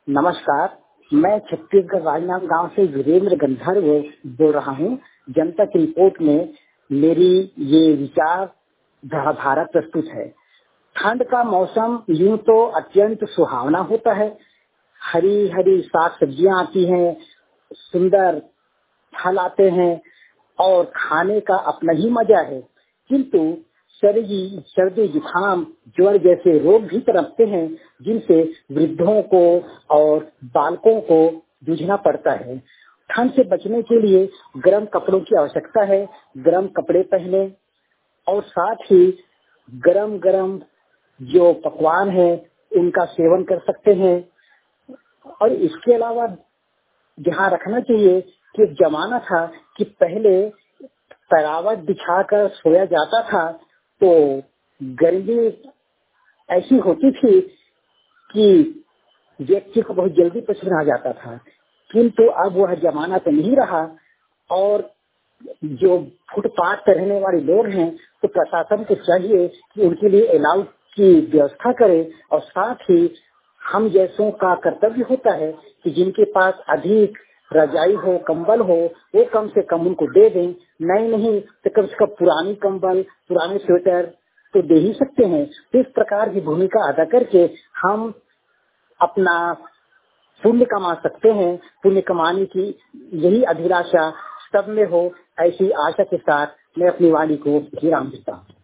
नमस्कार। मैं छत्तीसगढ़ राजनांदगांव से वीरेंद्र गंधर्व बोल रहा हूँ। जनता की रिपोर्ट में मेरी ये विचार धारा प्रस्तुत है। ठंड का मौसम यूं तो अत्यंत सुहावना होता है। हरी हरी साग सब्जियां आती हैं, सुंदर फल आते हैं और खाने का अपना ही मजा है। किंतु सर्दी जुकाम ज्वर जैसे रोग भी पनपते हैं, जिनसे वृद्धों को और बालकों को जूझना पड़ता है। ठंड से बचने के लिए गर्म कपड़ों की आवश्यकता है। गर्म कपड़े पहने और साथ ही गरम गरम जो पकवान है उनका सेवन कर सकते हैं। और इसके अलावा ध्यान रखना चाहिए कि एक जमाना था कि पहले तरावट बिछाकर सोया जाता था, तो गर्मी ऐसी होती थी कि व्यक्ति को बहुत जल्दी पसीना आ जाता था। किंतु अब वह जमाना तो नहीं रहा। और जो फुटपाथ पर रहने वाले लोग हैं, तो प्रशासन को चाहिए कि उनके लिए अलाउ की व्यवस्था करे। और साथ ही हम जैसों का कर्तव्य होता है कि जिनके पास अधिक रजाई हो, कंबल हो, वो कम से कम उनको दे दें। नहीं तो कम से कम पुरानी कंबल, पुराने स्वेटर तो दे ही सकते हैं। तो इस प्रकार की भूमिका अदा करके हम अपना पुण्य कमा सकते हैं। पुण्य कमाने की यही अभिलाषा सब में हो, ऐसी आशा के साथ मैं अपनी वाणी को विराम देता हूँ।